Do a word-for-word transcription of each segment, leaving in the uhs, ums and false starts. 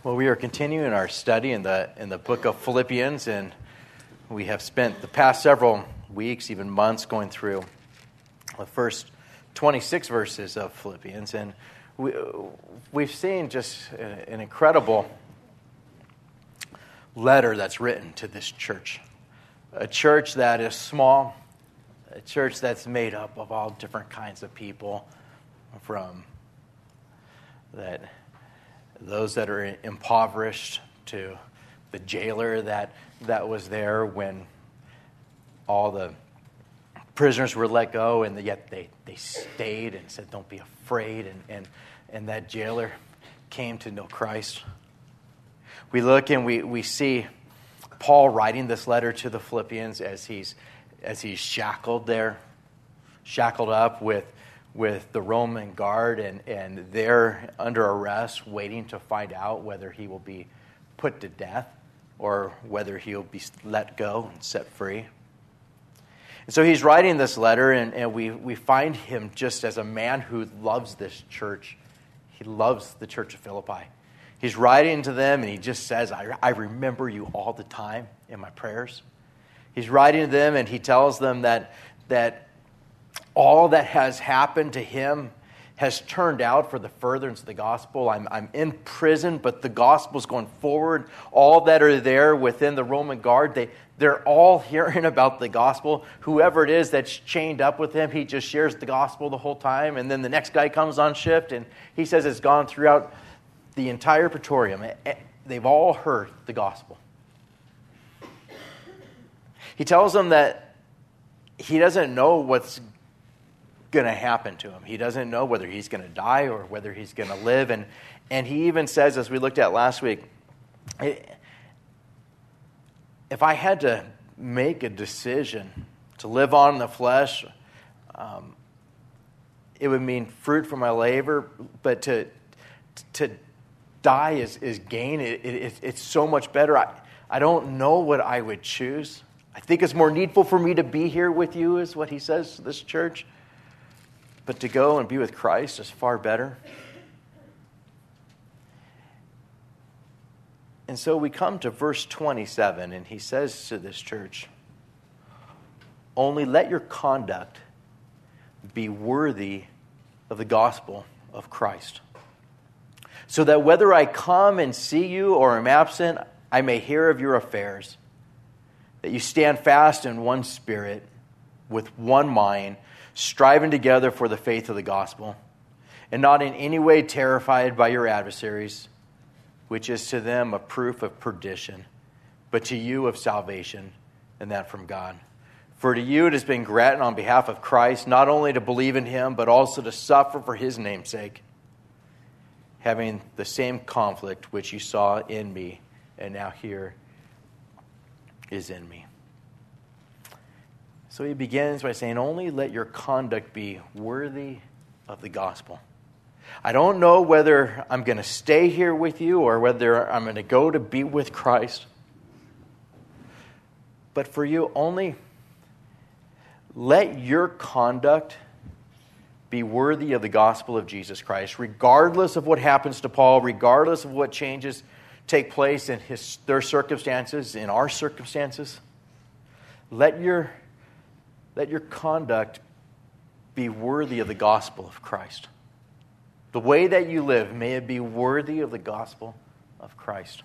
Well, we are continuing our study in the in the book of Philippians, and we have spent the past several weeks, even months, going through the first twenty-six verses of Philippians, and we we've seen just an incredible letter that's written to this church, a church that is small, a church that's made up of all different kinds of people, from that. Those that are impoverished, to the jailer that that was there when all the prisoners were let go, and yet they, they stayed and said, "Don't be afraid," and, and, and that jailer came to know Christ. We look and we, we see Paul writing this letter to the Philippians as he's as he's shackled there, shackled up with with the Roman guard, and, and they're under arrest, waiting to find out whether he will be put to death or whether he'll be let go and set free. And so he's writing this letter, and, and we, we find him just as a man who loves this church. He loves the church of Philippi. He's writing to them, and he just says, I, I remember you all the time in my prayers. He's writing to them, and he tells them that that all that has happened to him has turned out for the furtherance of the gospel. I'm, I'm in prison, but the gospel's going forward. All that are there within the Roman guard, they, they're all hearing about the gospel. Whoever it is that's chained up with him, he just shares the gospel the whole time. And then the next guy comes on shift, and he says it's gone throughout the entire Praetorium. They've all heard the gospel. He tells them that he doesn't know what's going to happen to him. He doesn't know whether he's going to die or whether he's going to live. And and he even says, as we looked at last week, if I had to make a decision to live on in the flesh, um, it would mean fruit for my labor, but to to die is, is gain. It, it, it's so much better. I, I don't know what I would choose. I think it's more needful for me to be here with you, is what he says to this church. But to go and be with Christ is far better. And so we come to verse twenty-seven, and he says to this church, "Only let your conduct be worthy of the gospel of Christ, so that whether I come and see you or am absent, I may hear of your affairs, that you stand fast in one spirit, with one mind, striving together for the faith of the gospel, and not in any way terrified by your adversaries, which is to them a proof of perdition, but to you of salvation, and that from God. For to you it has been granted on behalf of Christ, not only to believe in him, but also to suffer for his name's sake, having the same conflict which you saw in me, and now here is in me." So he begins by saying, only let your conduct be worthy of the gospel. I don't know whether I'm going to stay here with you or whether I'm going to go to be with Christ. But for you, only let your conduct be worthy of the gospel of Jesus Christ, regardless of what happens to Paul, regardless of what changes take place in his, their circumstances, in our circumstances. Let your Let your conduct be worthy of the gospel of Christ. The way that you live, may it be worthy of the gospel of Christ.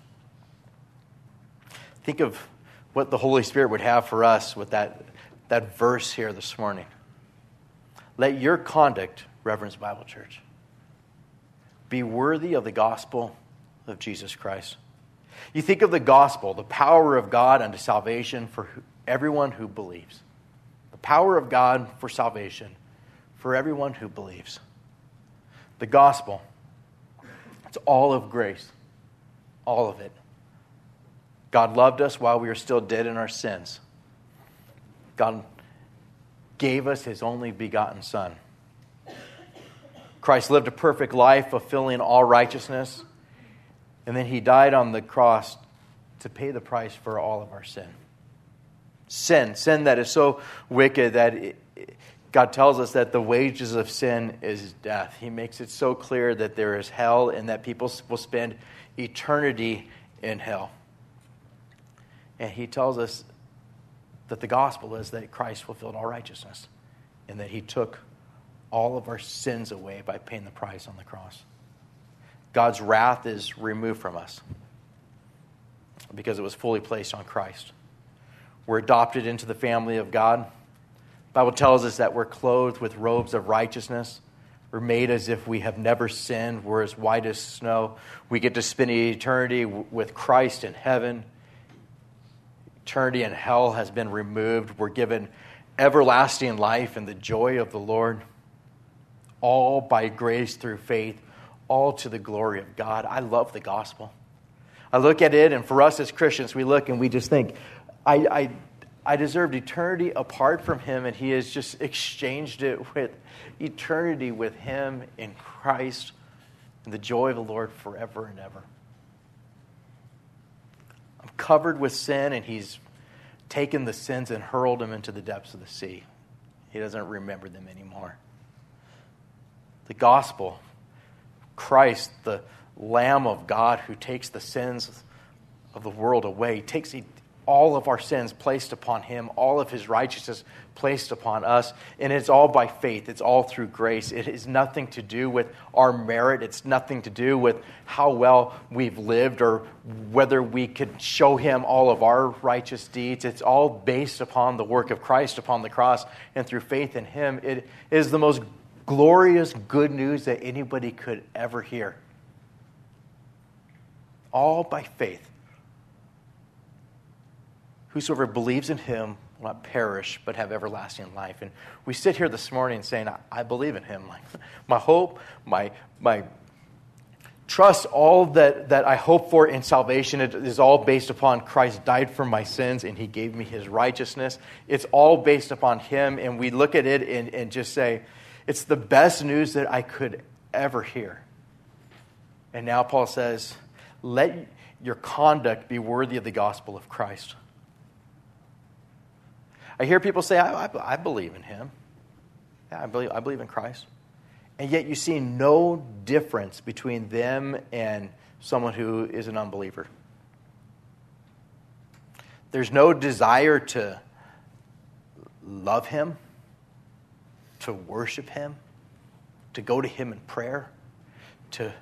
Think of what the Holy Spirit would have for us with that, that verse here this morning. Let your conduct, Reverence Bible Church, be worthy of the gospel of Jesus Christ. You think of the gospel, the power of God unto salvation for everyone who believes. Power of God for salvation for everyone who believes. The gospel, it's all of grace, all of it. God loved us while we were still dead in our sins. God gave us his only begotten Son. Christ lived a perfect life, fulfilling all righteousness, and then he died on the cross to pay the price for all of our sin. Sin, sin that is so wicked that it, God tells us that the wages of sin is death. He makes it so clear that there is hell and that people will spend eternity in hell. And he tells us that the gospel is that Christ fulfilled all righteousness and that he took all of our sins away by paying the price on the cross. God's wrath is removed from us because it was fully placed on Christ. We're adopted into the family of God. The Bible tells us that we're clothed with robes of righteousness. We're made as if we have never sinned. We're as white as snow. We get to spend eternity with Christ in heaven. Eternity in hell has been removed. We're given everlasting life and the joy of the Lord. All by grace through faith, all to the glory of God. I love the gospel. I look at it, and for us as Christians, we look and we just think, I, I, I deserved eternity apart from him, and he has just exchanged it with eternity with him in Christ and the joy of the Lord forever and ever. I'm covered with sin, and he's taken the sins and hurled them into the depths of the sea. He doesn't remember them anymore. The gospel, Christ, the Lamb of God who takes the sins of the world away, takes all of our sins placed upon him, all of his righteousness placed upon us, and it's all by faith. It's all through grace. It has nothing to do with our merit. It's nothing to do with how well we've lived or whether we could show him all of our righteous deeds. It's all based upon the work of Christ upon the cross, and through faith in him. It is the most glorious good news that anybody could ever hear. All by faith. Whosoever believes in him will not perish, but have everlasting life. And we sit here this morning saying, I, I believe in him. Like, my hope, my my trust, all that, that I hope for in salvation, it is all based upon Christ died for my sins and he gave me his righteousness. It's all based upon him. And we look at it and, and just say, it's the best news that I could ever hear. And now Paul says, let your conduct be worthy of the gospel of Christ. I hear people say, I, I, I believe in him. Yeah, I believe, I believe in Christ. And yet you see no difference between them and someone who is an unbeliever. There's no desire to love him, to worship him, to go to him in prayer, to,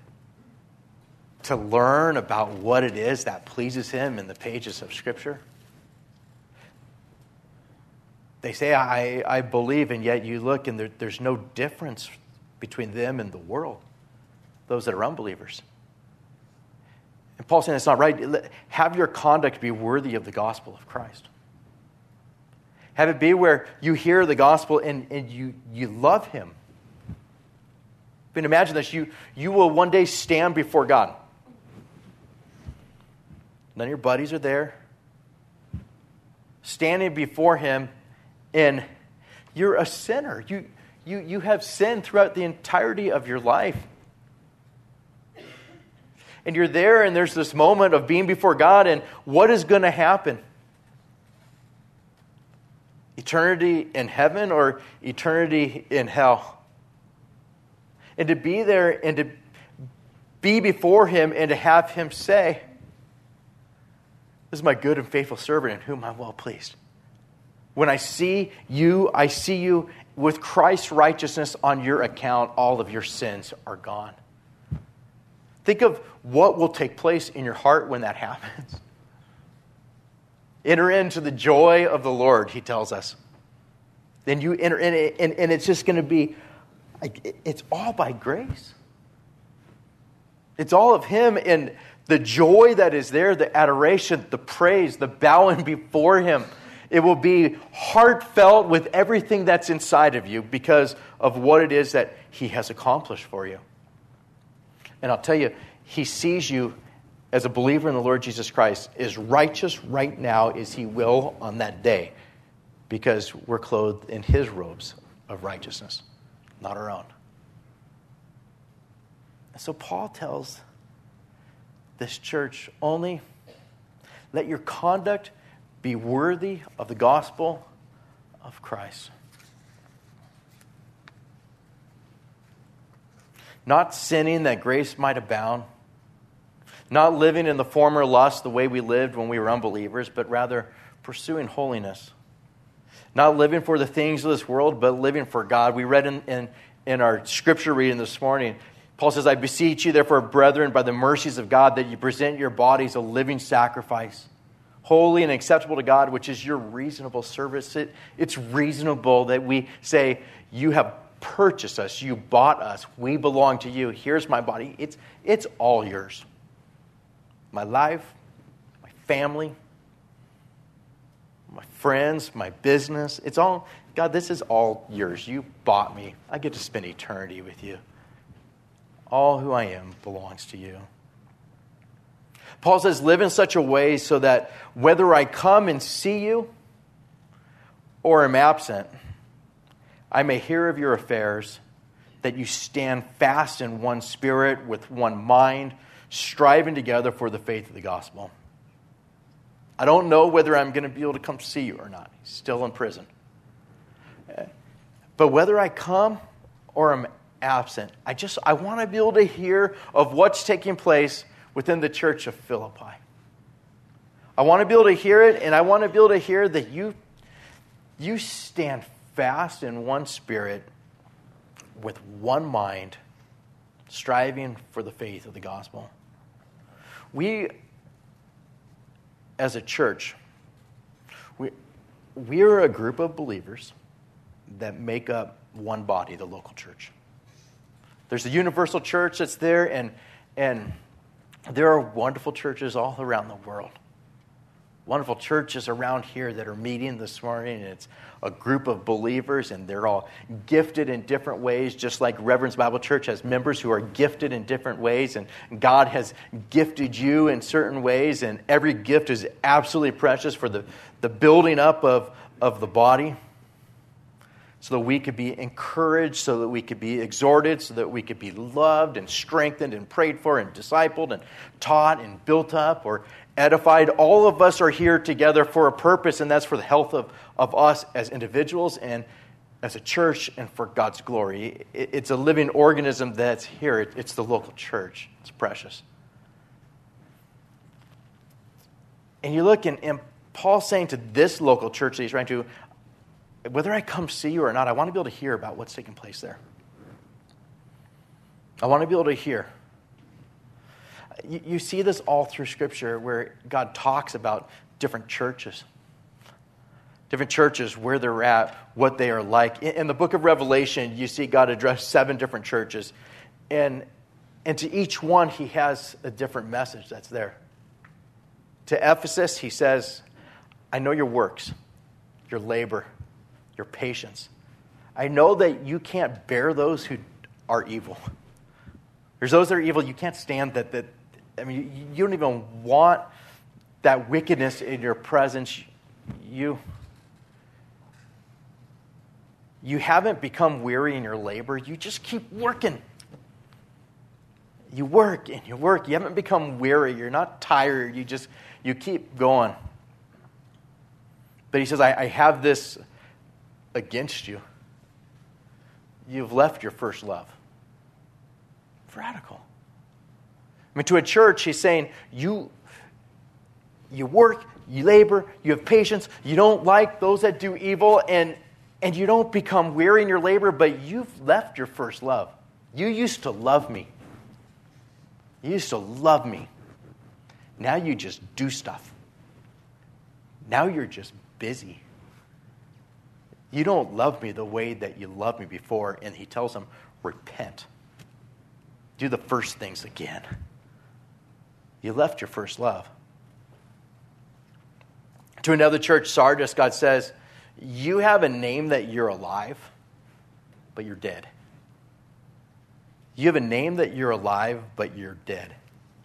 to learn about what it is that pleases him in the pages of Scripture. They say, I, I believe, and yet you look and there, there's no difference between them and the world, those that are unbelievers. And Paul's saying it's not right. Have your conduct be worthy of the gospel of Christ. Have it be where you hear the gospel and, and you, you love him. I mean, imagine this. You, you will one day stand before God. None of your buddies are there. Standing before him, and you're a sinner. You, you, you have sinned throughout the entirety of your life. And you're there, and there's this moment of being before God, and what is going to happen? Eternity in heaven or eternity in hell? And to be there and to be before him and to have him say, this is my good and faithful servant in whom I'm well pleased. When I see you, I see you with Christ's righteousness on your account. All of your sins are gone. Think of what will take place in your heart when that happens. Enter into the joy of the Lord, he tells us. Then you enter in it, and, and it's just going to be, it's all by grace. It's all of him, and the joy that is there, the adoration, the praise, the bowing before him. It will be heartfelt with everything that's inside of you because of what it is that he has accomplished for you. And I'll tell you, he sees you as a believer in the Lord Jesus Christ as righteous right now as he will on that day because we're clothed in his robes of righteousness, not our own. So Paul tells this church, only let your conduct be worthy of the gospel of Christ. not sinning that grace might abound, not living in the former lust the way we lived when we were unbelievers, but rather pursuing holiness, not living for the things of this world, but living for God. We read in, in, in our scripture reading this morning, Paul says, I beseech you, therefore, brethren, by the mercies of God, that you present your bodies a living sacrifice, holy and acceptable to God, which is your reasonable service. It, it's reasonable that we say, you have purchased us, you bought us, we belong to you. Here's my body. It's, it's all yours. My life, my family, my friends, my business. It's all, God, this is all yours. You bought me. I get to spend eternity with you. All who I am belongs to you. Paul says, live in such a way so that whether I come and see you or am absent, I may hear of your affairs, that you stand fast in one spirit, with one mind, striving together for the faith of the gospel. I don't know whether I'm going to be able to come see you or not. He's still in prison. But whether I come or am absent, I just I want to be able to hear of what's taking place within the church of Philippi. I want to be able to hear it, and I want to be able to hear that you, you stand fast in one spirit, with one mind, striving for the faith of the gospel. We, as a church, we, we are a group of believers that make up one body, the local church. There's a universal church that's there, and, and there are wonderful churches all around the world. Wonderful churches around here that are meeting this morning. And it's a group of believers, and they're all gifted in different ways, just like Reverend's Bible Church has members who are gifted in different ways, and God has gifted you in certain ways, and every gift is absolutely precious for the, the building up of, of the body, so that we could be encouraged, so that we could be exhorted, so that we could be loved and strengthened and prayed for and discipled and taught and built up or edified. All of us are here together for a purpose, and that's for the health of, of us as individuals and as a church and for God's glory. It, it's a living organism that's here. It, it's the local church. It's precious. And you look, and, and Paul's saying to this local church that he's writing to, whether I come see you or not, I want to be able to hear about what's taking place there. I want to be able to hear. You, you see this all through Scripture where God talks about different churches. Different churches, where they're at, what they are like. In, in the book of Revelation, you see God address seven different churches. And, and to each one, he has a different message that's there. To Ephesus, he says, I know your works, your labor, your patience. I know that you can't bear those who are evil. There's those that are evil. You can't stand that. That I mean, you, you don't even want that wickedness in your presence. You, you haven't become weary in your labor. You just keep working. You work and you work. You haven't become weary. You're not tired. You just, you keep going. But he says, I, I have this against you. You've left your first love. Radical. I mean, to a church, he's saying, you, you work, you labor, you have patience, you don't like those that do evil, and, and you don't become weary in your labor, but you've left your first love. You used to love me. You used to love me. Now you just do stuff. Now you're just busy. You don't love me the way that you loved me before. And he tells them, repent. Do the first things again. You left your first love. To another church, Sardis, God says, you have a name that you're alive, but you're dead. You have a name that you're alive, but you're dead.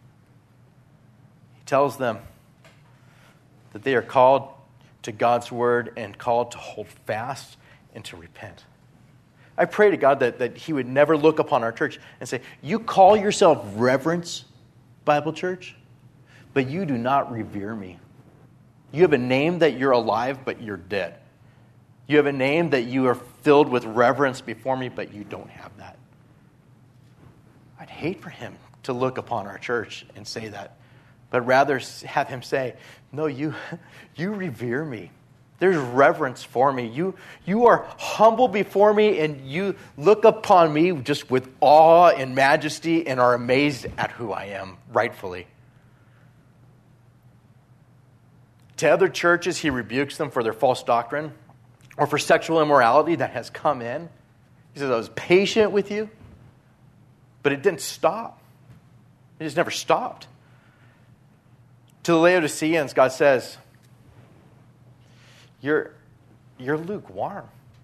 He tells them that they are called to God's word and called to hold fast and to repent. I pray to God that, that he would never look upon our church and say, you call yourself Reverence Bible Church, but you do not revere me. You have a name that you're alive, but you're dead. You have a name that you are filled with reverence before me, but you don't have that. I'd hate for him to look upon our church and say that, but rather have him say, no, you, you revere me. There's reverence for me. You, you are humble before me, and you look upon me just with awe and majesty and are amazed at who I am rightfully. To other churches, he rebukes them for their false doctrine or for sexual immorality that has come in. He says, I was patient with you, but it didn't stop. It just never stopped. To the Laodiceans, God says, You're, you're lukewarm.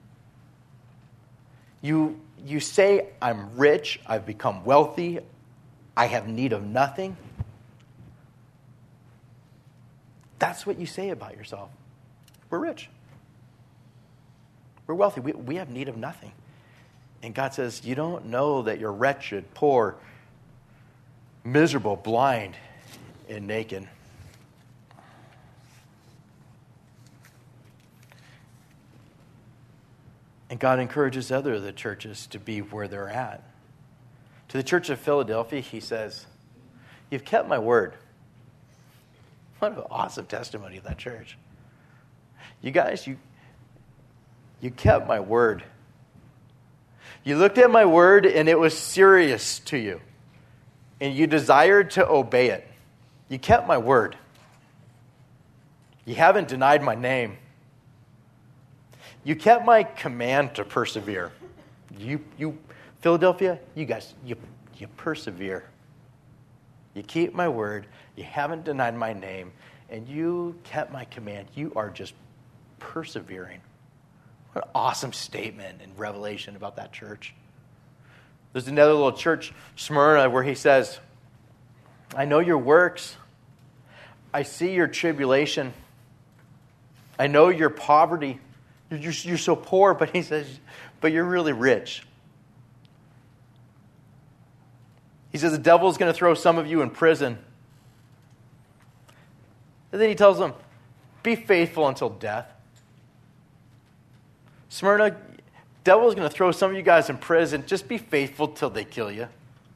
You, you say, I'm rich, I've become wealthy, I have need of nothing. That's what you say about yourself. We're rich. We're wealthy. We, we have need of nothing. And God says, you don't know that you're wretched, poor, miserable, blind, and naked. And God encourages other of the churches to be where they're at. To the church of Philadelphia, he says, you've kept my word. What an awesome testimony of that church. You guys, you, you kept my word. You looked at my word and it was serious to you. And you desired to obey it. You kept my word. You haven't denied my name. You kept my command to persevere. You, you, Philadelphia, you guys, you, you persevere. You keep my word. You haven't denied my name. And you kept my command. You are just persevering. What an awesome statement and revelation about that church. There's another little church, Smyrna, where he says, I know your works. I see your tribulation. I know your poverty. You're, you're, you're so poor, but he says, but you're really rich. He says the devil's going to throw some of you in prison. And then he tells them, be faithful until death. Smyrna, devil's going to throw some of you guys in prison. Just be faithful till they kill you.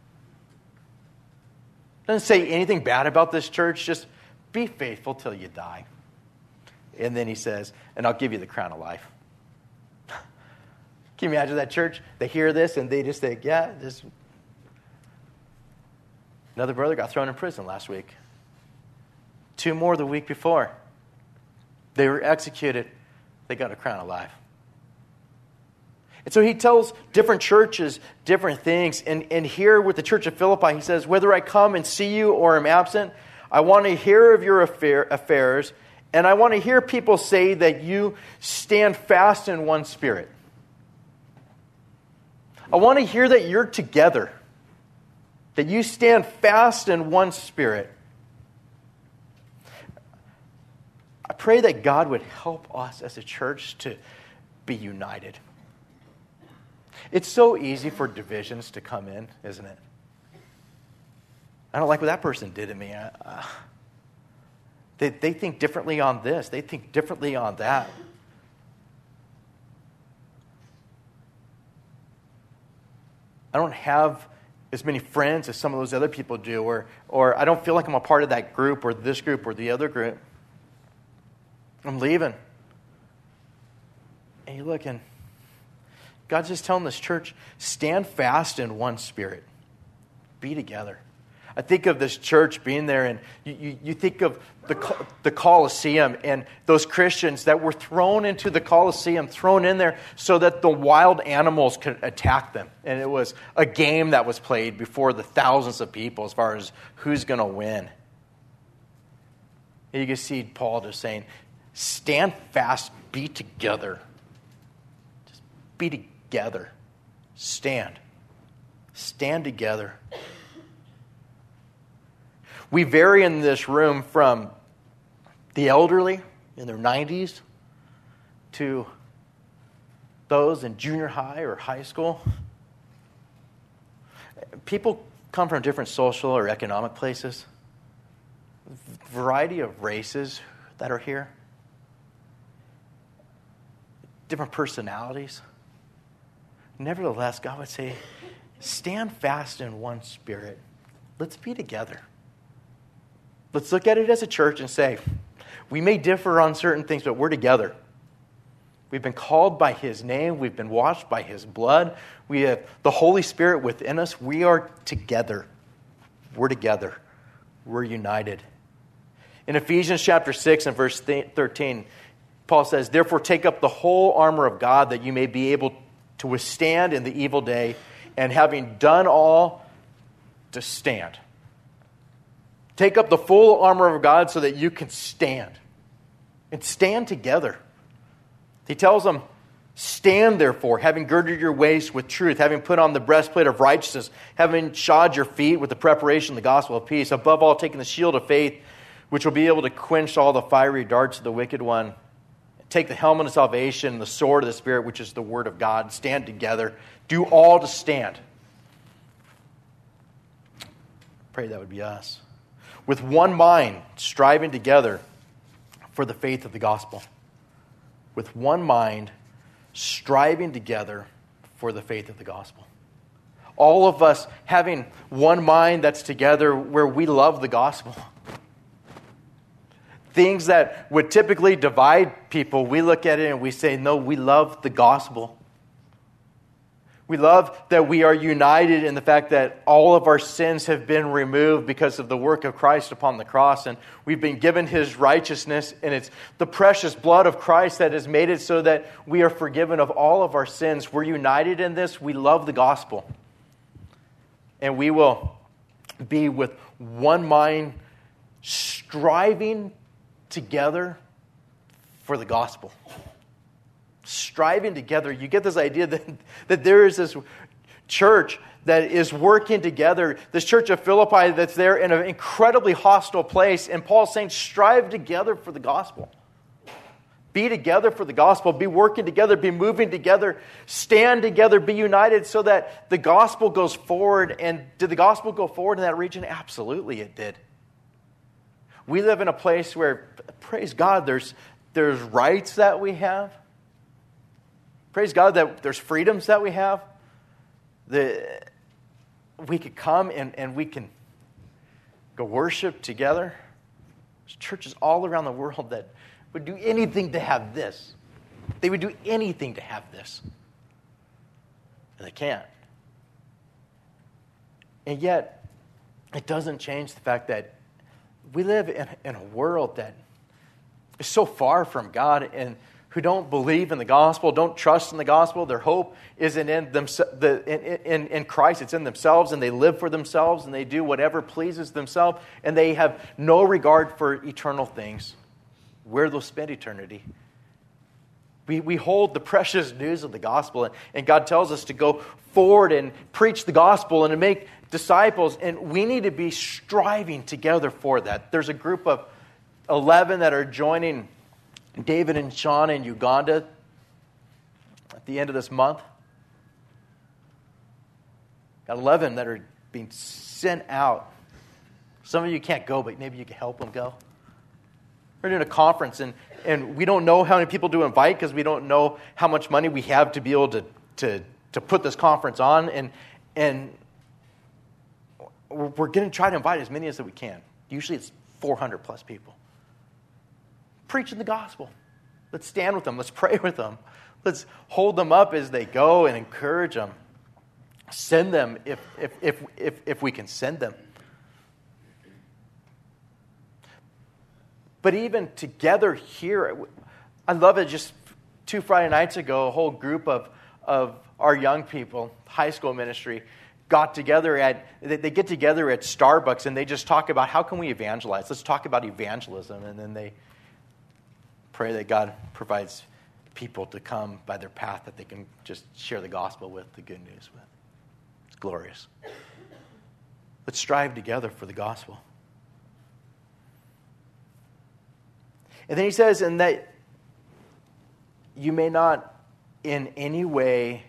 Doesn't say anything bad about this church. Just be faithful till you die. And then he says, and I'll give you the crown of life. Can you imagine that church? They hear this and they just think, yeah, this. Another brother got thrown in prison last week. Two more the week before. They were executed. They got a crown of life. And so he tells different churches different things. And, and here with the church of Philippi, he says, whether I come and see you or am absent, I want to hear of your affair, affairs, and I want to hear people say that you stand fast in one spirit. I want to hear that you're together, that you stand fast in one spirit. I pray that God would help us as a church to be united. It's so easy for divisions to come in, isn't it? I don't like what that person did to me. I, uh, they, they think differently on this. They think differently on that. I don't have as many friends as some of those other people do, or, or I don't feel like I'm a part of that group or this group or the other group. I'm leaving. And you're looking. God's just telling this church, stand fast in one spirit. Be together. I think of this church being there, and you, you, you think of the, the Colosseum and those Christians that were thrown into the Colosseum, thrown in there so that the wild animals could attack them. And it was a game that was played before the thousands of people as far as who's going to win. And you can see Paul just saying, stand fast, be together. Just be together. Stand. Stand together. We vary in this room from the elderly in their nineties to those in junior high or high school. People come from different social or economic places. Variety of races that are here. Different personalities. Nevertheless, God would say, stand fast in one spirit. Let's be together. Let's look at it as a church and say, we may differ on certain things, but we're together. We've been called by His name. We've been washed by His blood. We have the Holy Spirit within us. We are together. We're together. We're united. In Ephesians chapter six and verse thirteen, Paul says, therefore take up the whole armor of God that you may be able to withstand in the evil day, and having done all, to stand. Take up the full armor of God so that you can stand. And stand together. He tells them, stand therefore, having girded your waist with truth, having put on the breastplate of righteousness, having shod your feet with the preparation of the gospel of peace, above all taking the shield of faith, which will be able to quench all the fiery darts of the wicked one. Take the helmet of salvation and the sword of the Spirit, which is the word of God. Stand together. Do all to stand. Pray that would be us. With one mind, striving together for the faith of the gospel. With one mind, striving together for the faith of the gospel. All of us having one mind that's together where we love the gospel. Things that would typically divide people, we look at it and we say, no, we love the gospel. We love that we are united in the fact that all of our sins have been removed because of the work of Christ upon the cross. And we've been given His righteousness. And it's the precious blood of Christ that has made it so that we are forgiven of all of our sins. We're united in this. We love the gospel. And we will be with one mind, striving together for the gospel. Striving together. You get this idea that, that there is this church that is working together. This church of Philippi that's there in an incredibly hostile place. And Paul's saying, strive together for the gospel. Be together for the gospel. Be working together. Be moving together. Stand together. Be united so that the gospel goes forward. And did the gospel go forward in that region? Absolutely it did. We live in a place where, praise God, there's, there's rights that we have. Praise God that there's freedoms that we have. The, we could come and, and we can go worship together. There's churches all around the world that would do anything to have this. They would do anything to have this. And they can't. And yet, it doesn't change the fact that we live in, in a world that is so far from God and who don't believe in the gospel, don't trust in the gospel. Their hope isn't in, them, the, in, in, in Christ. It's in themselves, and they live for themselves, and they do whatever pleases themselves, and they have no regard for eternal things, where they'll spend eternity. We, we hold the precious news of the gospel, and, and God tells us to go forward and preach the gospel and to make disciples, and we need to be striving together for that. There's a group of eleven that are joining David and Sean in Uganda at the end of this month. Got eleven that are being sent out. Some of you can't go, but maybe you can help them go. We're doing a conference, and, and we don't know how many people to invite because we don't know how much money we have to be able to, to, to put this conference on. And, and we're going to try to invite as many as we can. Usually it's four hundred plus people. Preaching the gospel. Let's stand with them. Let's pray with them. Let's hold them up as they go and encourage them. Send them if if if if, if we can send them. But even together here, I love it. Just two Friday nights ago, a whole group of of our young people, high school ministry, got together at, they get together at Starbucks and they just talk about how can we evangelize? Let's talk about evangelism. And then they pray that God provides people to come by their path that they can just share the gospel with, the good news with. It's glorious. Let's strive together for the gospel. And then he says, and that you may not in any way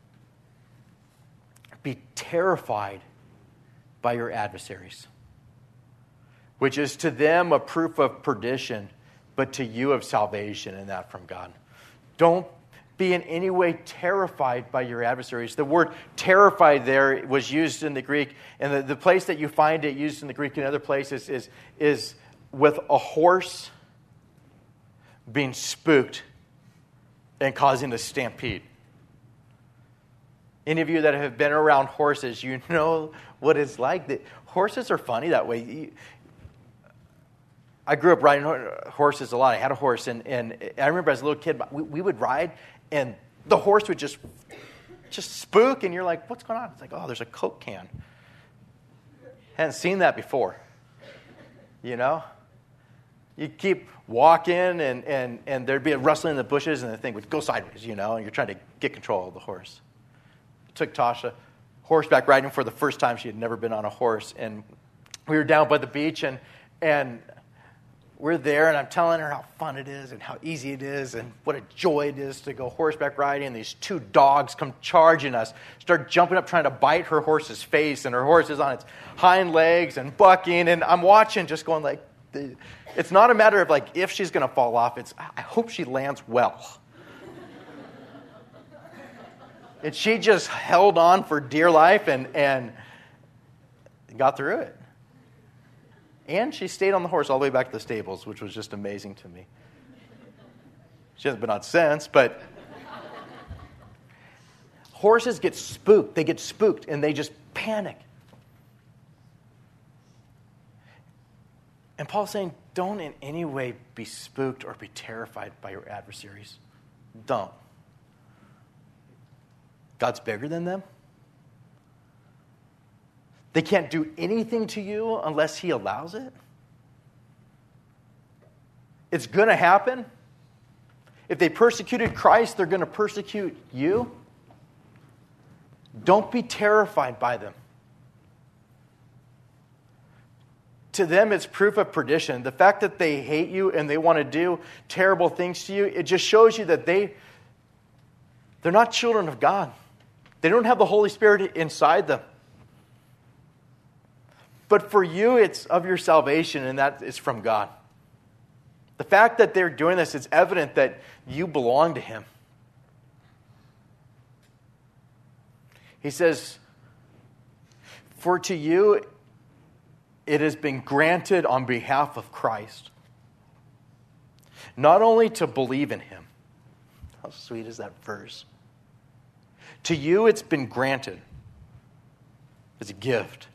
be terrified by your adversaries, which is to them a proof of perdition, but to you of salvation, and that from God. Don't be in any way terrified by your adversaries. The word terrified there was used in the Greek, and the, the place that you find it used in the Greek in other places is, is with a horse being spooked and causing a stampede. Any of you that have been around horses, you know what it's like. The, horses are funny that way. You, I grew up riding horses a lot. I had a horse, and, and I remember as a little kid, we, we would ride, and the horse would just just spook, and you're like, what's going on? It's like, oh, there's a Coke can. Hadn't seen that before. You know? You keep walking, and, and, and there'd be a rustling in the bushes, and the thing would go sideways, you know, and you're trying to get control of the horse. Took Tasha horseback riding for the first time. She had never been on a horse, and we were down by the beach, and and we're there, and I'm telling her how fun it is and how easy it is and what a joy it is to go horseback riding. And these two dogs come charging us, start jumping up trying to bite her horse's face, and her horse is on its hind legs and bucking, and I'm watching just going like, it's not a matter of like if she's going to fall off, it's I hope she lands well. And she just held on for dear life and, and got through it. And she stayed on the horse all the way back to the stables, which was just amazing to me. She hasn't been on since, but horses get spooked. They get spooked, and they just panic. And Paul's saying, don't in any way be spooked or be terrified by your adversaries. Don't. God's bigger than them. They can't do anything to you unless he allows it. It's going to happen. If they persecuted Christ, they're going to persecute you. Don't be terrified by them. To them, it's proof of perdition. The fact that they hate you and they want to do terrible things to you, it just shows you that they, they're not children of God. They don't have the Holy Spirit inside them. But for you, it's of your salvation, and that is from God. The fact that they're doing this is evident that you belong to him. He says, for to you it has been granted on behalf of Christ, not only to believe in him. How sweet is that verse? To you it's been granted as a gift,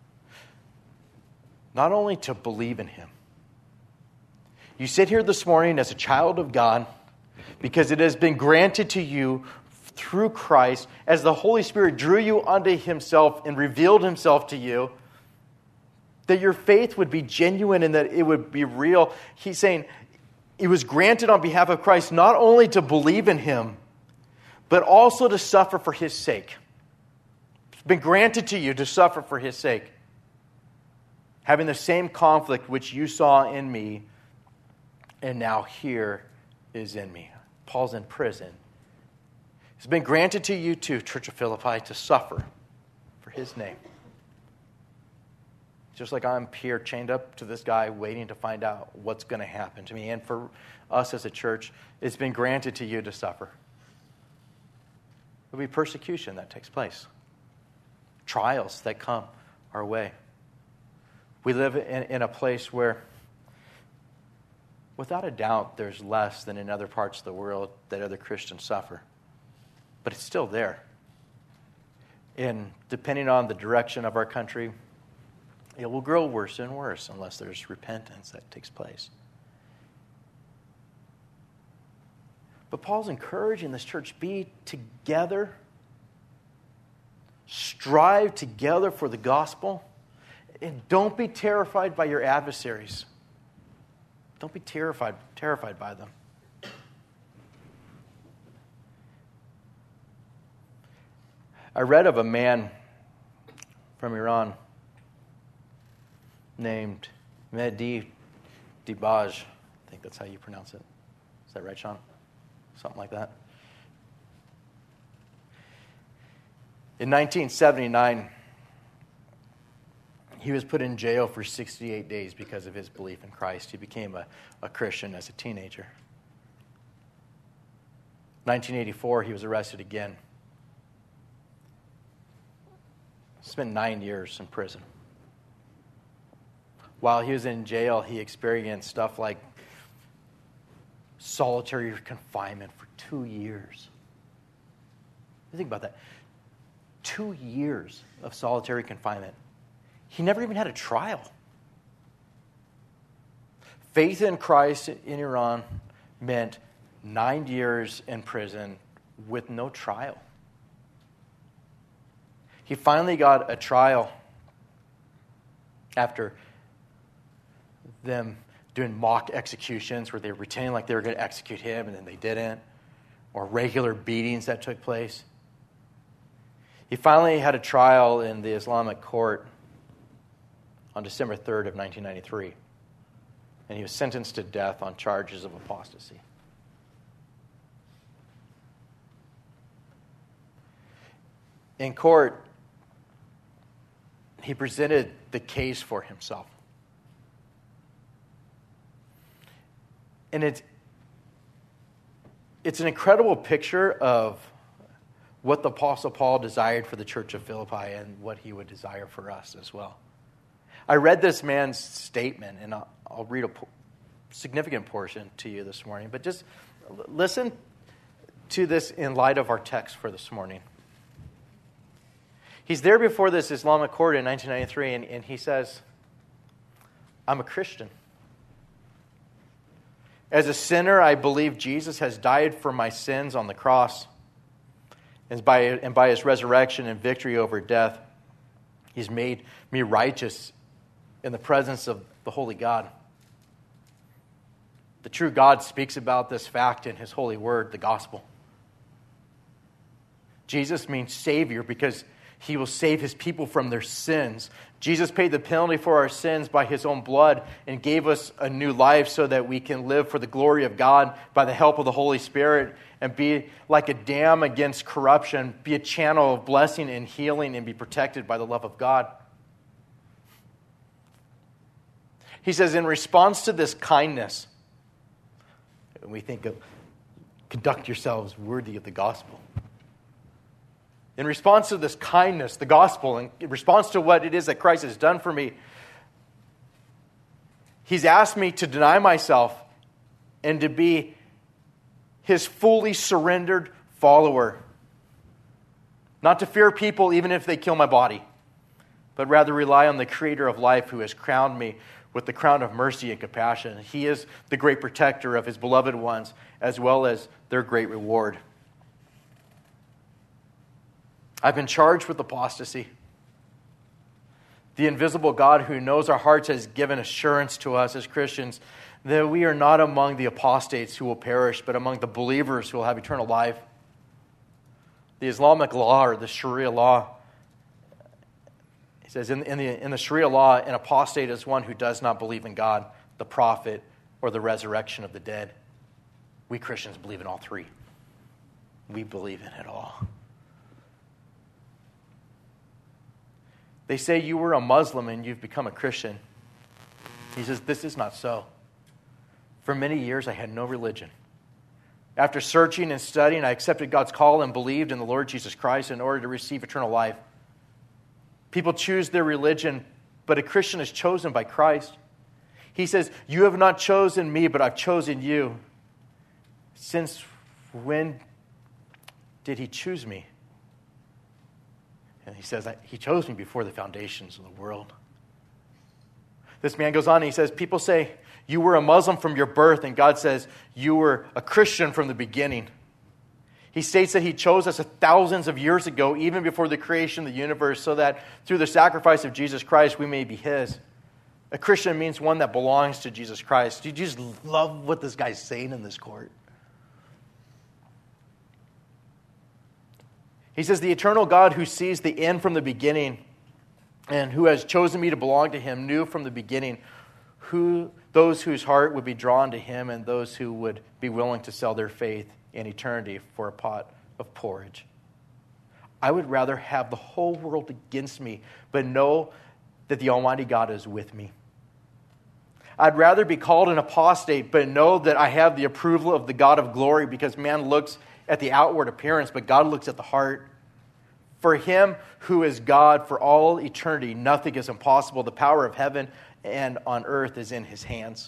not only to believe in him. You sit here this morning as a child of God because it has been granted to you through Christ as the Holy Spirit drew you unto himself and revealed himself to you, that your faith would be genuine and that it would be real. He's saying it was granted on behalf of Christ not only to believe in him, but also to suffer for his sake. It's been granted to you to suffer for his sake. Having the same conflict which you saw in me, and now here is in me. Paul's in prison. It's been granted to you too, Church of Philippi, to suffer for his name. Just like I'm here chained up to this guy waiting to find out what's going to happen to me. And for us as a church, it's been granted to you to suffer. There'll be persecution that takes place. Trials that come our way. We live in, in a place where, without a doubt, there's less than in other parts of the world that other Christians suffer. But it's still there. And depending on the direction of our country, it will grow worse and worse unless there's repentance that takes place. But Paul's encouraging this church, be together, strive together for the gospel, and don't be terrified by your adversaries. Don't be terrified, terrified by them. I read of a man from Iran named Mehdi Dibaj. I think that's how you pronounce it. Is that right, Sean? Something like that. In nineteen seventy-nine, he was put in jail for sixty-eight days because of his belief in Christ. He became a, a Christian as a teenager. nineteen eighty-four, he was arrested again. Spent nine years in prison. While he was in jail, he experienced stuff like solitary confinement for two years. Think about that. Two years of solitary confinement. He never even had a trial. Faith in Christ in Iran meant nine years in prison with no trial. He finally got a trial after them doing mock executions where they were pretending like they were going to execute him and then they didn't, or regular beatings that took place. He finally had a trial in the Islamic court on December third of nineteen ninety-three, and he was sentenced to death on charges of apostasy. In court, he presented the case for himself. And it's, it's an incredible picture of what the Apostle Paul desired for the church of Philippi and what he would desire for us as well. I read this man's statement, and I'll, I'll read a po- significant portion to you this morning, but just listen to this in light of our text for this morning. He's there before this Islamic court in nineteen ninety-three, and, and he says, I'm a Christian. As a sinner, I believe Jesus has died for my sins on the cross. And by, and by his resurrection and victory over death, he's made me righteous in the presence of the holy God. The true God speaks about this fact in his holy word, the gospel. Jesus means Savior because he will save his people from their sins. Jesus paid the penalty for our sins by his own blood and gave us a new life so that we can live for the glory of God by the help of the Holy Spirit and be like a dam against corruption, be a channel of blessing and healing and be protected by the love of God. He says, in response to this kindness, we think of conduct yourselves worthy of the gospel. In response to this kindness, the gospel, and in response to what it is that Christ has done for me, he's asked me to deny myself and to be his fully surrendered follower. Not to fear people even if they kill my body, but rather rely on the creator of life who has crowned me with the crown of mercy and compassion. He is the great protector of his beloved ones as well as their great reward. I've been charged with apostasy. The invisible God who knows our hearts has given assurance to us as Christians that we are not among the apostates who will perish, but among the believers who will have eternal life. The Islamic law, or the Sharia law, it says in, in, the, in the Sharia law, an apostate is one who does not believe in God, the prophet, or the resurrection of the dead. We Christians believe in all three. We believe in it all. They say you were a Muslim and you've become a Christian. He says, this is not so. For many years, I had no religion. After searching and studying, I accepted God's call and believed in the Lord Jesus Christ in order to receive eternal life. People choose their religion, but a Christian is chosen by Christ. He says, you have not chosen me, but I've chosen you. Since when did he choose me? And he says, he chose me before the foundations of the world. This man goes on and he says, people say, you were a Muslim from your birth, and God says, you were a Christian from the beginning. He states that he chose us thousands of years ago, even before the creation of the universe, so that through the sacrifice of Jesus Christ, we may be his. A Christian means one that belongs to Jesus Christ. Do you just love what this guy's saying in this court? He says, the eternal God who sees the end from the beginning and who has chosen me to belong to him knew from the beginning who those whose heart would be drawn to him and those who would be willing to sell their faith in eternity for a pot of porridge. I would rather have the whole world against me, but know that the Almighty God is with me. I'd rather be called an apostate, but know that I have the approval of the God of glory, because man looks at the outward appearance, but God looks at the heart. For him who is God for all eternity, nothing is impossible. The power of heaven and on earth is in his hands.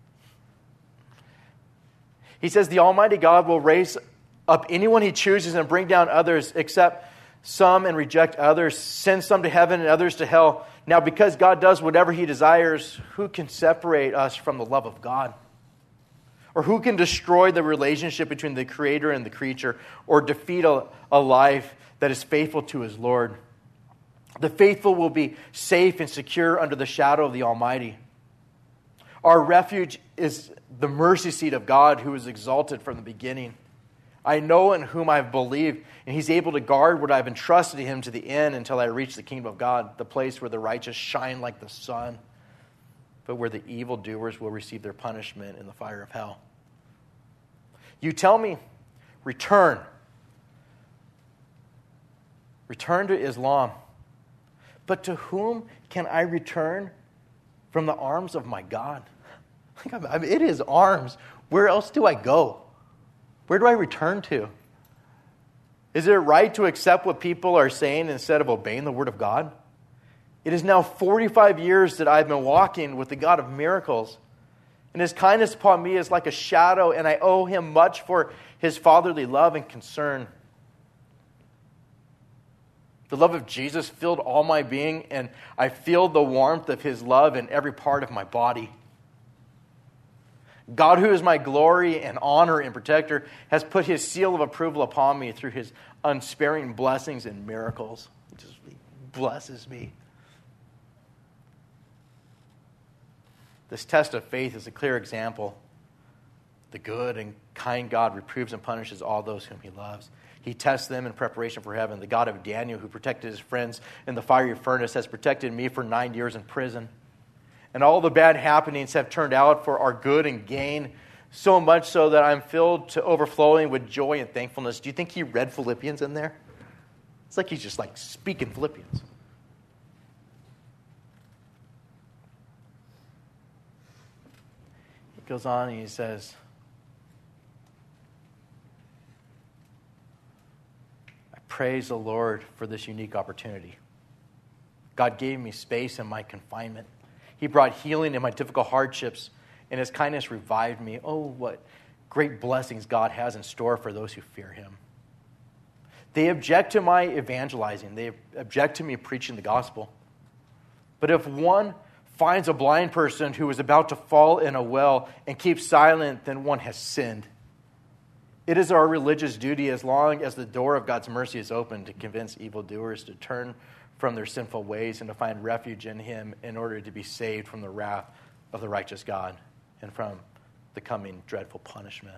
He says the Almighty God will raise up anyone he chooses and bring down others, accept some and reject others, send some to heaven and others to hell. Now, because God does whatever he desires, who can separate us from the love of God? Or who can destroy the relationship between the Creator and the creature, or defeat a, a life that is faithful to his Lord? The faithful will be safe and secure under the shadow of the Almighty. Our refuge is the mercy seat of God, who is exalted from the beginning. I know in whom I have believed, and he's able to guard what I have entrusted to him to the end until I reach the kingdom of God, the place where the righteous shine like the sun, but where the evildoers will receive their punishment in the fire of hell. You tell me, return. Return to Islam. But to whom can I return from the arms of my God? I mean, it is arms. Where else do I go? Where do I return to? Is it right to accept what people are saying instead of obeying the word of God? It is now forty-five years that I've been walking with the God of miracles. And his kindness upon me is like a shadow, and I owe him much for his fatherly love and concern. The love of Jesus filled all my being, and I feel the warmth of his love in every part of my body. God, who is my glory and honor and protector, has put his seal of approval upon me through his unsparing blessings and miracles. He just blesses me. This test of faith is a clear example. The good and kind God reproves and punishes all those whom he loves. He tests them in preparation for heaven. The God of Daniel, who protected his friends in the fiery furnace, has protected me for nine years in prison. And all the bad happenings have turned out for our good and gain, so much so that I'm filled to overflowing with joy and thankfulness. Do you think he read Philippians in there? It's like he's just like speaking Philippians. He goes on and he says, I praise the Lord for this unique opportunity. God gave me space in my confinement. He brought healing in my difficult hardships, and his kindness revived me. Oh, what great blessings God has in store for those who fear him. They object to my evangelizing. They object to me preaching the gospel. But if one finds a blind person who is about to fall in a well and keeps silent, then one has sinned. It is our religious duty, as long as the door of God's mercy is open, to convince evildoers to turn from their sinful ways and to find refuge in him in order to be saved from the wrath of the righteous God and from the coming dreadful punishment.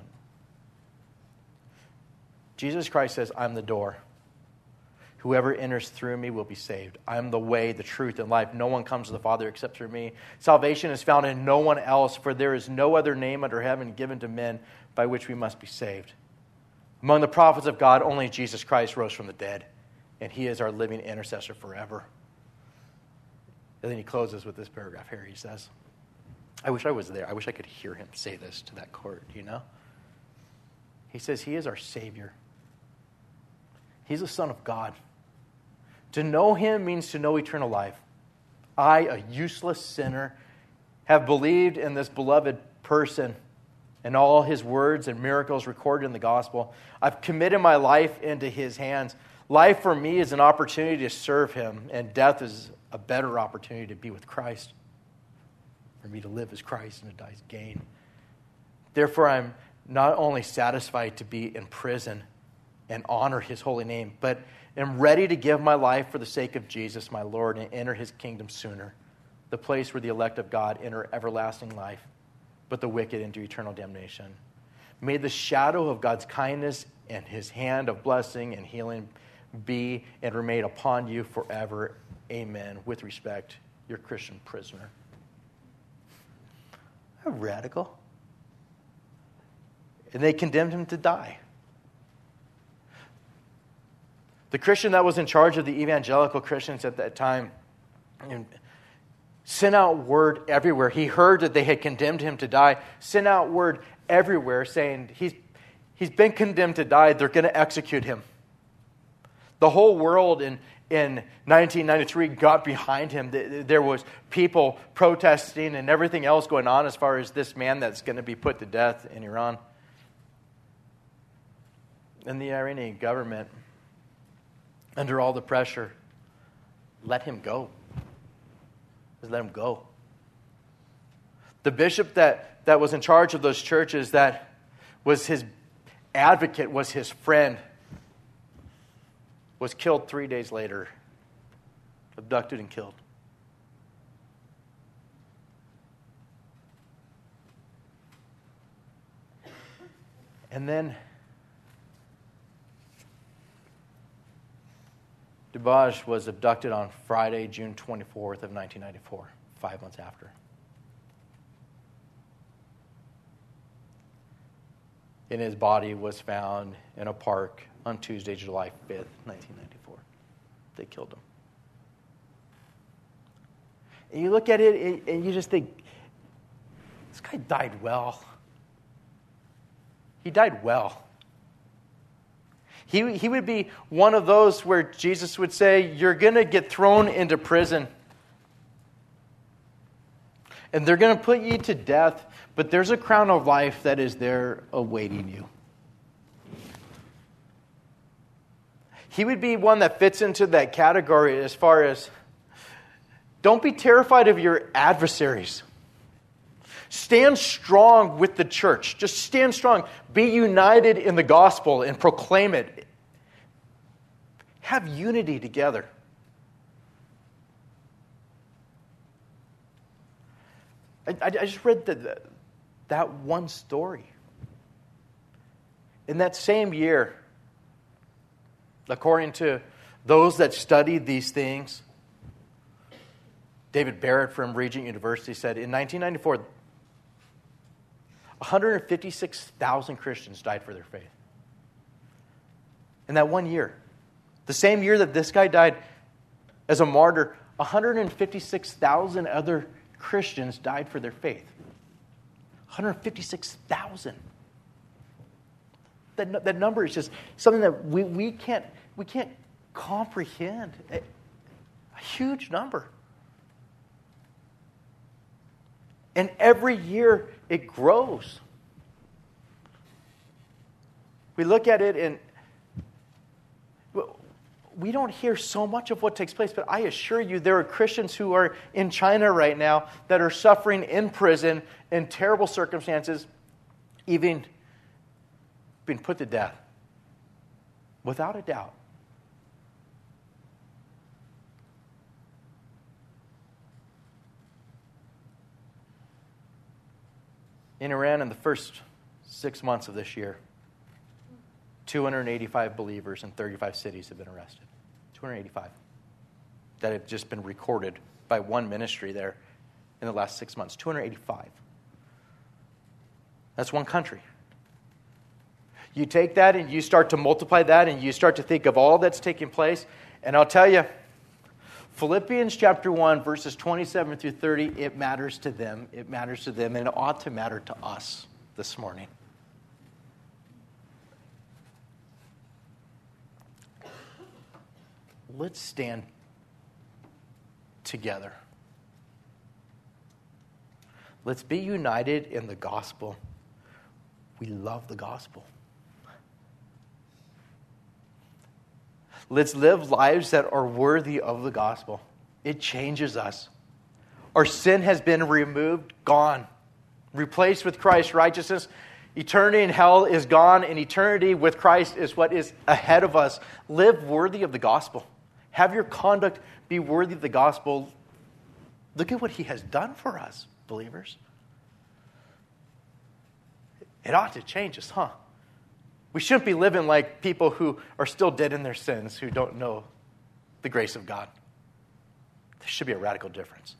Jesus Christ says, I'm the door. Whoever enters through me will be saved. I am the way, the truth, and life. No one comes to the Father except through me. Salvation is found in no one else, for there is no other name under heaven given to men by which we must be saved. Among the prophets of God, only Jesus Christ rose from the dead, and he is our living intercessor forever. And then he closes with this paragraph here. He says, I wish I was there. I wish I could hear him say this to that court, you know? He says he is our Savior. He's the Son of God. To know him means to know eternal life. I, a useless sinner, have believed in this beloved person and all his words and miracles recorded in the gospel. I've committed my life into his hands. Life for me is an opportunity to serve him, and death is a better opportunity to be with Christ. For me to live as Christ and to die as gain. Therefore, I'm not only satisfied to be in prison and honor his holy name, but am ready to give my life for the sake of Jesus, my Lord, and enter his kingdom sooner, the place where the elect of God enter everlasting life, but the wicked into eternal damnation. May the shadow of God's kindness and his hand of blessing and healing be and remain upon you forever. Amen. With respect, your Christian prisoner. How radical. And they condemned him to die. The Christian that was in charge of the evangelical Christians at that time sent out word everywhere. He heard that they had condemned him to die, sent out word everywhere saying, he's, He's been condemned to die. They're going to execute him. The whole world in, in nineteen ninety-three got behind him. There was people protesting and everything else going on as far as this man that's going to be put to death in Iran. And the Iranian government, under all the pressure, let him go. Just let him go. The bishop that, that was in charge of those churches, that was his advocate, was his friend, was killed three days later, abducted and killed. And then DeBaj was abducted on Friday, June twenty-fourth of nineteen ninety-four, five months after. And his body was found in a park on Tuesday, July fifth, nineteen ninety-four. They killed him. And you look at it and you just think, this guy died well. He died well. He, he would be one of those where Jesus would say, you're going to get thrown into prison. And they're going to put you to death, but there's a crown of life that is there awaiting you. He would be one that fits into that category as far as, don't be terrified of your adversaries. Stand strong with the church. Just stand strong. Be united in the gospel and proclaim it. Have unity together. I, I just read the, that one story. In that same year, according to those that studied these things, David Barrett from Regent University said, in nineteen ninety-four, one hundred fifty-six thousand Christians died for their faith. In that one year. The same year that this guy died as a martyr, one hundred fifty-six thousand other Christians died for their faith. one hundred fifty-six thousand. That, that number is just something that we, we can't we can't comprehend. A, a huge number. And every year it grows. We look at it and we don't hear so much of what takes place, but I assure you there are Christians who are in China right now that are suffering in prison in terrible circumstances, even being put to death. Without a doubt. In Iran, in the first six months of this year, two hundred eighty-five believers in thirty-five cities have been arrested. two hundred eighty-five. That have just been recorded by one ministry there in the last six months. two hundred eighty-five. That's one country. You take that and you start to multiply that and you start to think of all that's taking place. And I'll tell you, Philippians chapter one, verses twenty-seven through thirty, it matters to them. It matters to them, and it ought to matter to us this morning. Let's stand together. Let's be united in the gospel. We love the gospel. Let's live lives that are worthy of the gospel. It changes us. Our sin has been removed, gone, replaced with Christ's righteousness. Eternity in hell is gone, and eternity with Christ is what is ahead of us. Live worthy of the gospel. Have your conduct be worthy of the gospel. Look at what he has done for us, believers. It ought to change us, huh? We shouldn't be living like people who are still dead in their sins, who don't know the grace of God. There should be a radical difference.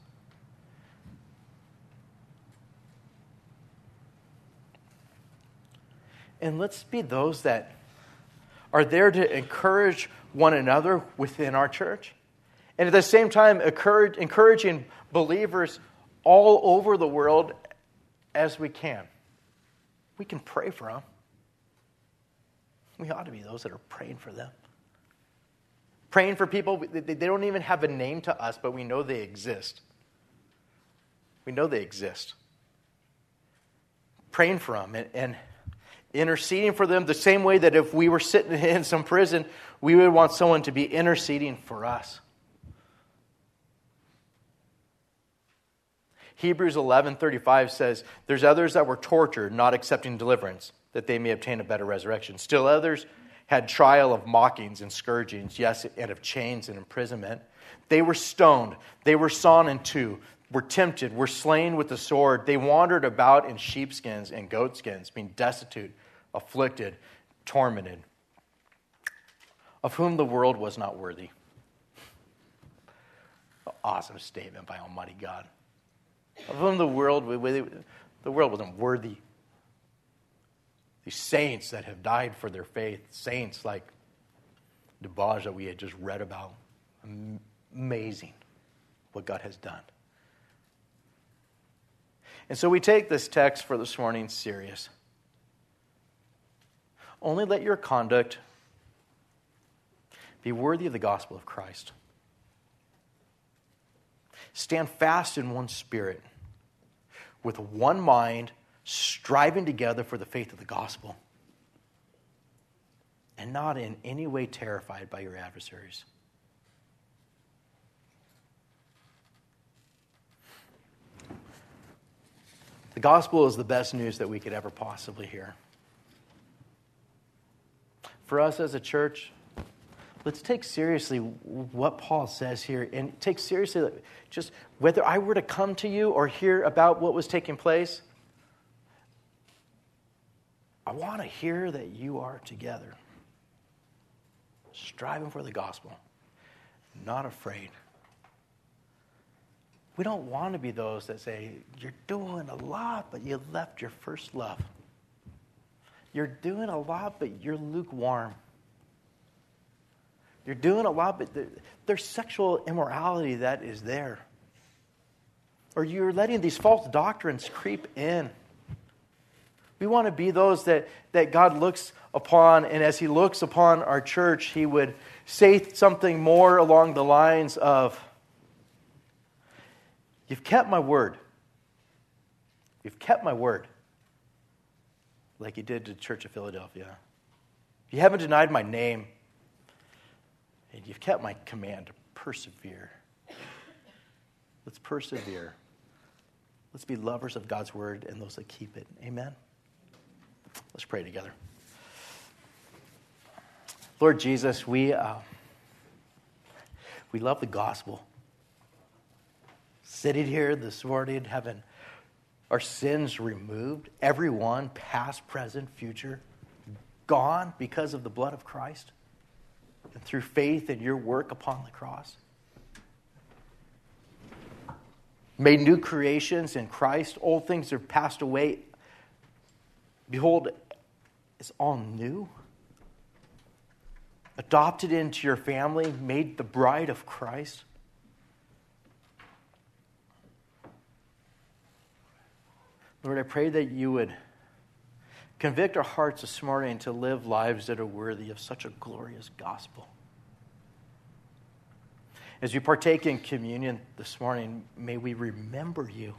And let's be those that are there to encourage one another within our church. And at the same time, encourage, encouraging believers all over the world as we can. We can pray for them. We ought to be those that are praying for them. Praying for people, they don't even have a name to us, but we know they exist. We know they exist. Praying for them and, and interceding for them the same way that if we were sitting in some prison, we would want someone to be interceding for us. Hebrews eleven thirty-five says, there's others that were tortured, not accepting deliverance, that they may obtain a better resurrection. Still others had trial of mockings and scourgings, yes, and of chains and imprisonment. They were stoned. They were sawn in two, were tempted, were slain with the sword. They wandered about in sheepskins and goatskins, being destitute, afflicted, tormented, of whom the world was not worthy. Awesome statement by Almighty God. Of whom the world, the world wasn't worthy. These saints that have died for their faith, saints like DeBage that we had just read about. Amazing what God has done. And so we take this text for this morning serious. Only let your conduct be worthy of the gospel of Christ. Stand fast in one spirit, with one mind, striving together for the faith of the gospel, and not in any way terrified by your adversaries. The gospel is the best news that we could ever possibly hear. For us as a church, let's take seriously what Paul says here, and take seriously just whether I were to come to you or hear about what was taking place, I want to hear that you are together, striving for the gospel, not afraid. We don't want to be those that say, you're doing a lot, but you left your first love. You're doing a lot, but you're lukewarm. You're doing a lot, but there's sexual immorality that is there. Or you're letting these false doctrines creep in. We want to be those that, that God looks upon, and as He looks upon our church, He would say something more along the lines of, you've kept my word. You've kept my word. Like He did to the Church of Philadelphia. You haven't denied my name. And you've kept my command to persevere. Let's persevere. Let's be lovers of God's word and those that keep it. Amen? Let's pray together. Lord Jesus, we uh, we love the gospel. Sitting here this morning, having our sins removed, everyone, past, present, future, gone because of the blood of Christ. And through faith in your work upon the cross. Made new creations in Christ. Old things have passed away. Behold, it's all new. Adopted into your family, made the bride of Christ. Lord, I pray that you would convict our hearts this morning to live lives that are worthy of such a glorious gospel. As we partake in communion this morning, may we remember you.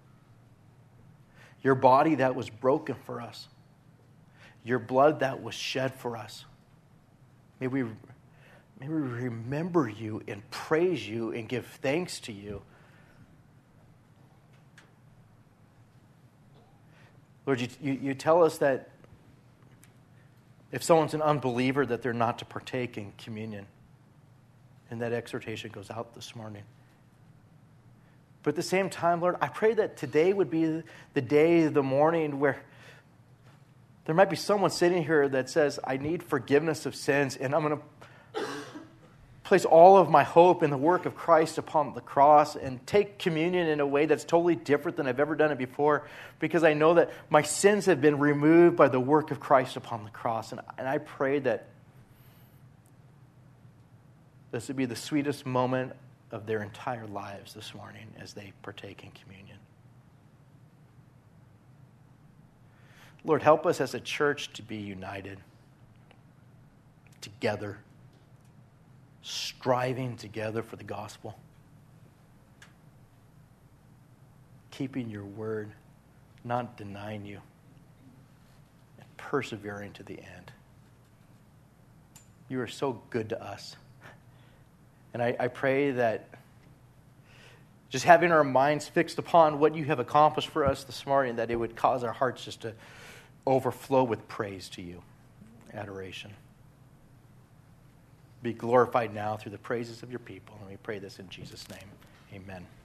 Your body that was broken for us. Your blood that was shed for us. May we, may we remember you and praise you and give thanks to you. Lord, you, you, you tell us that if someone's an unbeliever, that they're not to partake in communion. And that exhortation goes out this morning. But at the same time, Lord, I pray that today would be the day, the morning, where there might be someone sitting here that says, I need forgiveness of sins, and I'm going to place all of my hope in the work of Christ upon the cross and take communion in a way that's totally different than I've ever done it before, because I know that my sins have been removed by the work of Christ upon the cross. And, and I pray that this would be the sweetest moment of their entire lives this morning as they partake in communion. Lord, help us as a church to be united. together, striving together for the gospel, keeping your word, not denying you, and persevering to the end. You are so good to us. And I, I pray that just having our minds fixed upon what you have accomplished for us this morning, that it would cause our hearts just to overflow with praise to you, adoration. Be glorified now through the praises of your people. And we pray this in Jesus' name. Amen.